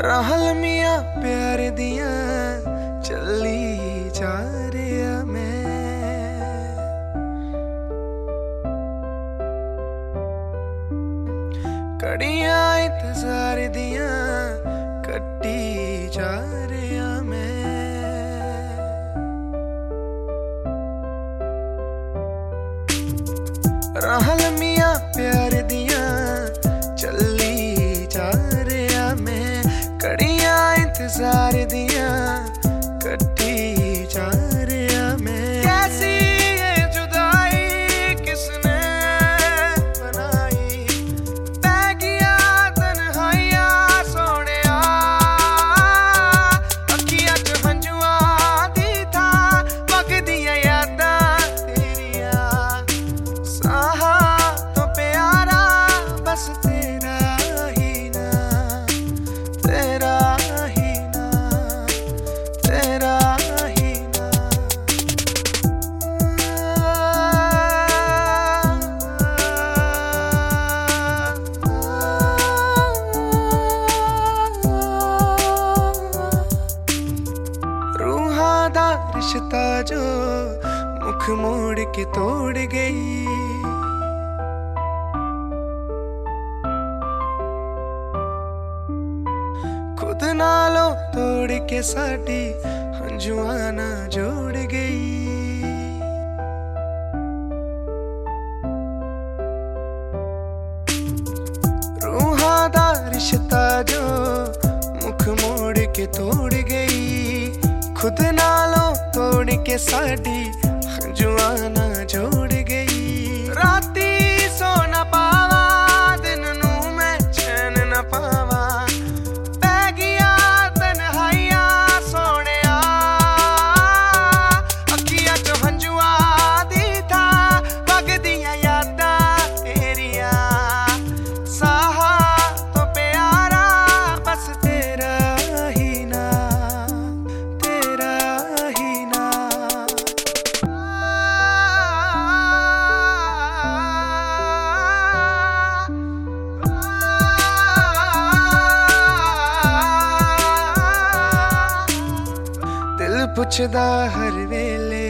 रहलमियां प्यार दिया चली जा रहा मैं, कड़ियां इंतजार दिया कट्टी जा रहा मैं। रहलमियां प्यार दिया चली जा रहा मैं, कड़ियां इंतजार दिया कट्टी जा रहा मैं। कैसी ये जुदाई किसने बनाई, पै गया तन्हाइयां सोहणिया, अखियां च हंजुआं दी था वगदियां यादां तेरियां, साहा तो प्यारा बस तेरा ही ना, तेरा ही ना, तेरा ही ना। रूहां दा रिश्ता जो मुख मोड़ के तोड़ गई, खुद नालों तोड़ के साडी हंजुआं ना जोड़ गई। रूहां दा रिश्ता जो मुख मोड़ के तोड़ गई, खुद नालों तोड़ के साडी हंजुआं ना जोड़ गई। राती सो ना पावा दिन नू मैं चैन ना पावा, पै गया तन्हाइयां सोहणिया, अखियां च हंजुआं दी था वगदियां यादां तेरियां, साहा तो प्यारा बस तेरा ही ना, तेरा ही ना। दिल पुछदा हर वेले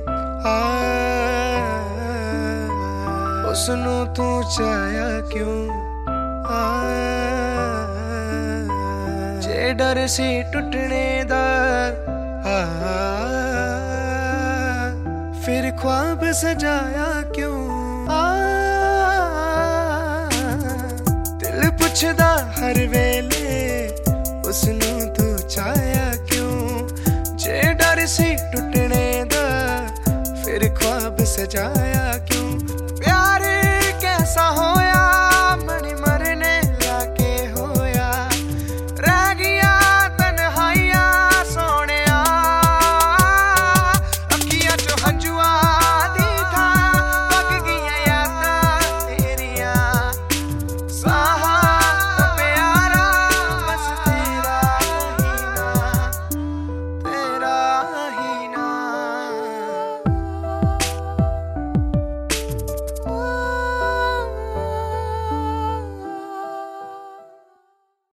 उसनू तू चाया क्यों, जे डर सी टुटने दा फिर ख्वाब सजाया क्यों। दिल पुछदा हर वेले उसनू तू चाया क्यों, जे डर सी टुटने दा फिर ख्वाब सजाया क्यों। प्यार कैसा होया